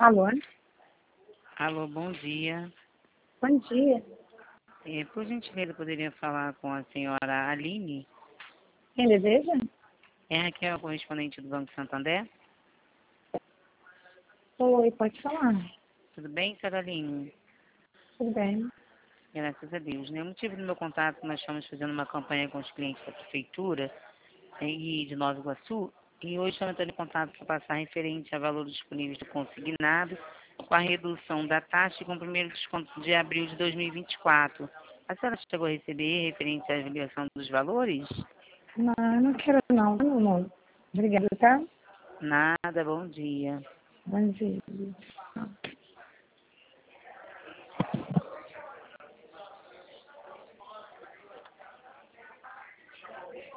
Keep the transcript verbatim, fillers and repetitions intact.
Alô? Alô, bom dia. Bom dia. É, por gentileza, poderia falar com a senhora Aline? Quem deseja? É Raquel, correspondente do Banco Santander? Oi, pode falar. Tudo bem, senhora Aline? Tudo bem. Graças a Deus. Né? O motivo do meu contato, nós estamos fazendo uma campanha com os clientes da Prefeitura né, e de Nova Iguaçu, e hoje estamos entrando em contato para passar referente a valores disponíveis do consignado, com a redução da taxa e com o primeiro desconto de abril de dois mil e vinte e quatro. A senhora chegou a receber referente à avaliação dos valores? Não, eu não quero não. Não, não. Obrigada, tá? Nada, bom dia. Bom dia.